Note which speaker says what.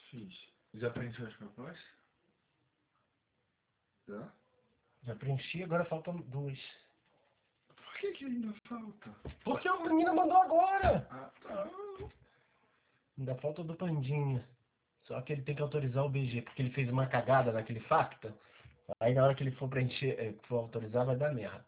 Speaker 1: Fiz. Já preencheu as propostas? Já?
Speaker 2: Já preenchi, agora faltam duas.
Speaker 1: Por que ainda falta?
Speaker 2: Porque a menina mandou agora!
Speaker 1: Ah, tá.
Speaker 2: Ainda falta do Pandinha. Só que ele tem que autorizar o BG, porque ele fez uma cagada naquele facta. Aí na hora que ele for preencher, for autorizar, vai dar merda.